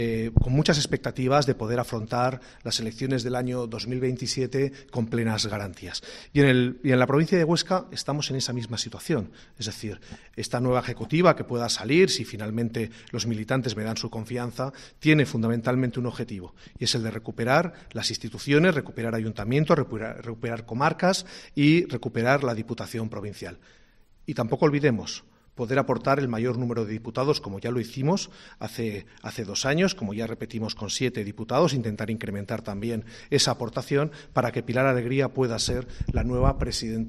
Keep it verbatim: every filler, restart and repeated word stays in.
Eh, con muchas expectativas de poder afrontar las elecciones del año dos mil veintisiete con plenas garantías. Y en, el, y en la provincia de Huesca estamos en esa misma situación. Es decir, esta nueva ejecutiva que pueda salir, si finalmente los militantes me dan su confianza, tiene fundamentalmente un objetivo, y es el de recuperar las instituciones, recuperar ayuntamientos, recuperar, recuperar comarcas y recuperar la Diputación provincial. Y tampoco olvidemos poder aportar el mayor número de diputados, como ya lo hicimos hace, hace dos años, como ya repetimos con siete diputados, intentar incrementar también esa aportación para que Pilar Alegría pueda ser la nueva presidenta